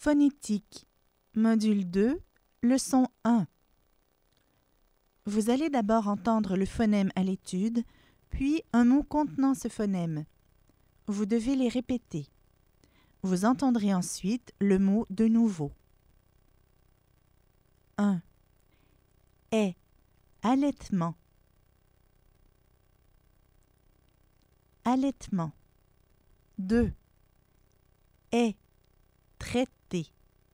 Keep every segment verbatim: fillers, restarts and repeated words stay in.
Phonétique, module deux, leçon un. Vous allez d'abord entendre le phonème à l'étude, puis un mot contenant ce phonème. Vous devez les répéter. Vous entendrez ensuite le mot de nouveau. un. Est, allaitement. Allaitement. deux. Est, traité.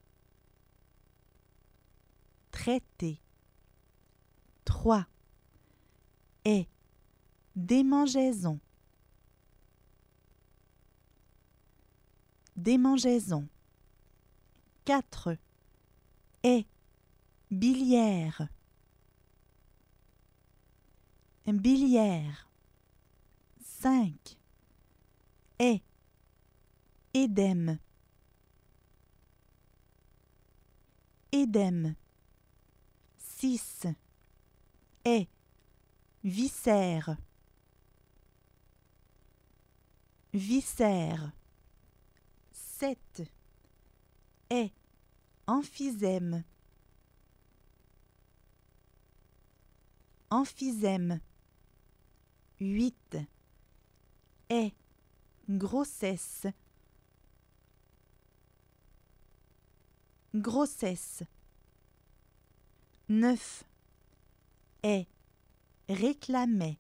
Traité. trois. Est, démangeaison. Démangeaison. quatre. Est, biliaire. Biliaire. cinq. Est, édème. Édème. six. Est, viscère. Viscère. sept. Est, emphysème. Emphysème. huit. Est, grossesse. Grossesse. neuf. Est, réclamait.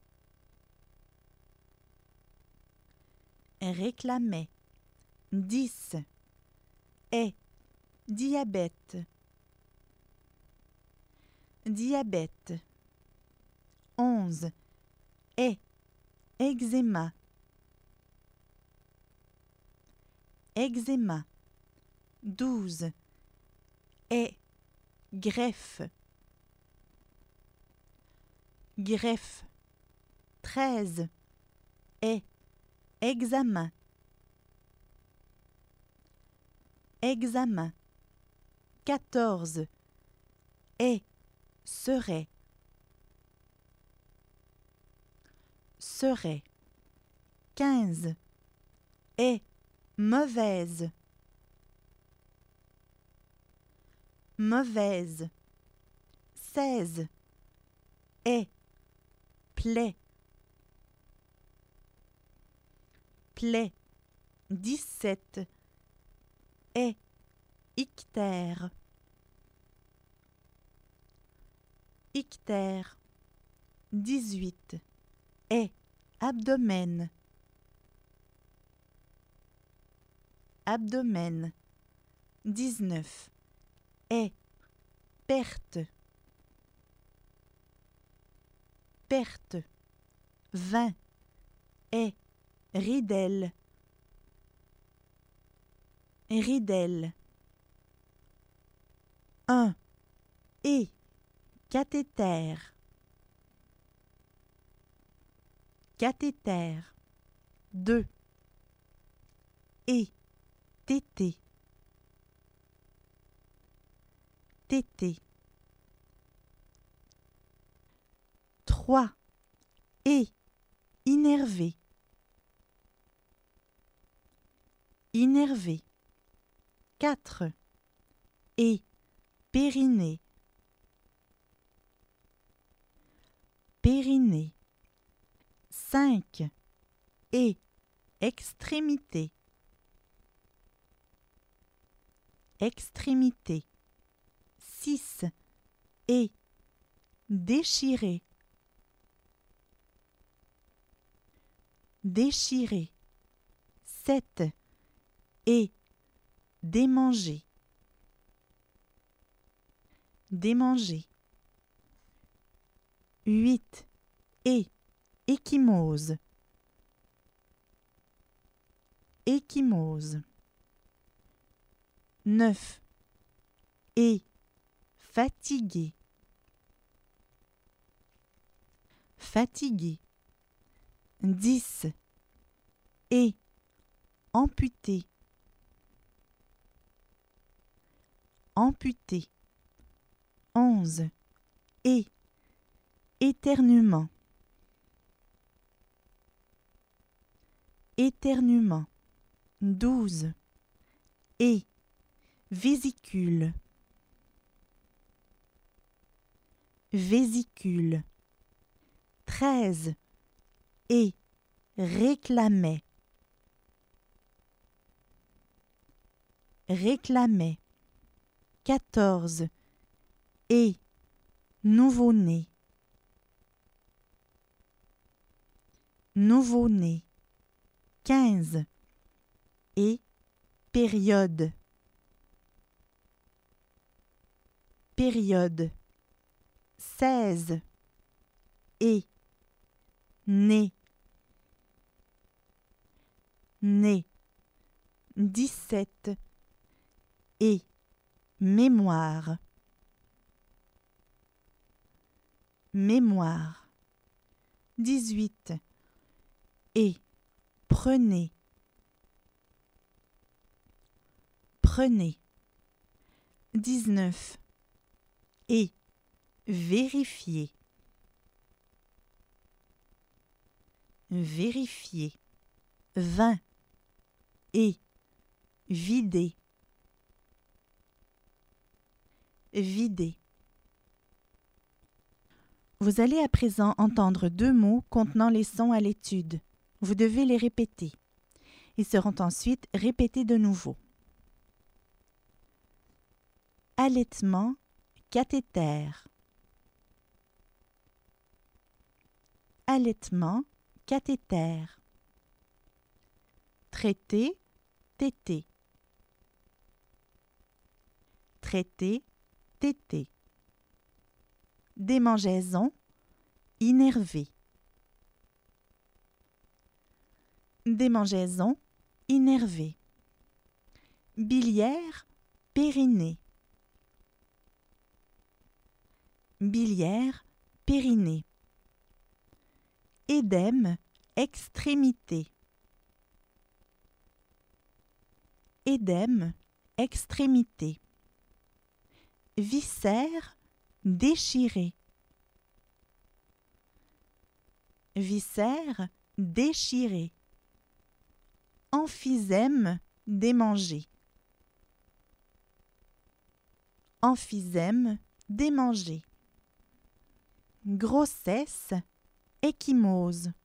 Réclamait. dix. Est, diabète. Diabète. onze. Est, eczéma. Eczéma. douze. Est, greffe. Greffe. treize. Est, examen. Examen. quatorze. Est, serait. Serait. quinze. Est, mauvaise. Mauvaise. seize. Est, plaie. Plaie. dix-sept. Est, ictère. Ictère. dix-huit. Est, abdomen. Abdomen. dix-neuf. Est, perte. Perte. vingt. Est, ridelle. Ridelle. un. Et, cathéter. Cathéter. deux. Et, tété. Tété. trois. Et, innervé. Innervé. quatre. Et, périnée. Périnée. cinq. Et, extrémité. Extrémité. six. Et, déchiré. Déchiré. sept. Et, démanger. Démanger. huit. Et, échymose. Échymose. neuf. Et, fatigué. Fatigué. dix. Et, amputé. Amputé. onze. Et, éternuement. Éternuement. douze. Et, Vésicule. Vésicule. Treize. Et réclamait. Réclamait. Quatorze. Et nouveau-né. Nouveau-né. Quinze. Et période. Période. Seize. Et né. Né. Dix-sept. Et mémoire. Mémoire. Dix-huit. Et prenez. Prenez. Dix-neuf. Et vérifiez. Vérifiez. Vingt. Et vider. Vider. Vous allez à présent entendre deux mots contenant les sons à l'étude. Vous devez les répéter. Ils seront ensuite répétés de nouveau. Allaitement, cathéter. Allaitement, cathéter. Traiter, tété. Traiter, tété. Démangeaison, innervé. Démangeaison, innervé. Biliaire, périnée. Biliaire, périnée. Édème, extrémité. Édème, extrémité. Viscère, déchiré. Viscère, déchiré. Emphysème, démangé. Emphysème, démangé. Grossesse, échymose.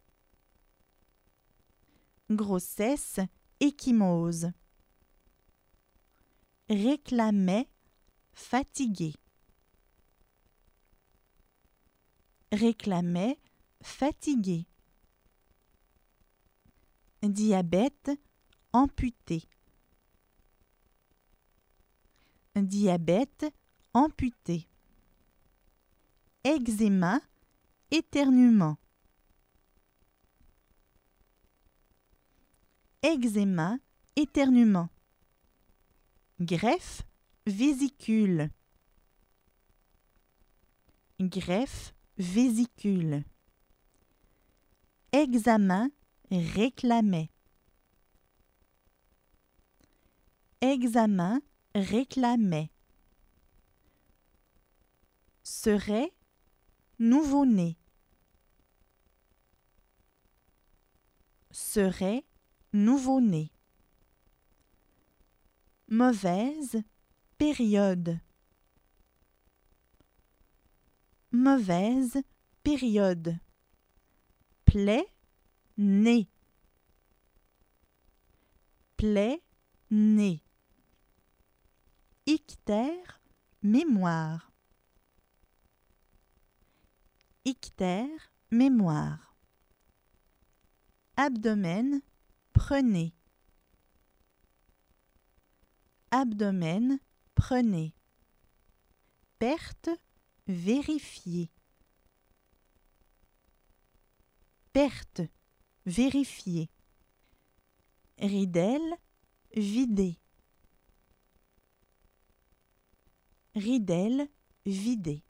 Grossesse, échymose. Réclamait, fatigué. Réclamait, fatigué. Diabète, amputé. Diabète, amputé. Eczéma, éternuement. Eczéma, éternuement. Greffe, vésicule. Greffe, vésicule. Examen, réclamait. Examen, réclamait. Serait, nouveau-né. Serait, nouveau-né. Mauvaise, période. Mauvaise, période. Plaie, nez. Plaie, nez. Ictère, mémoire. Ictère, mémoire. Abdomen, prenez. Abdomen, prenez. Perte, vérifier. Perte, vérifier. Ridelle, vider. Ridelle, vider.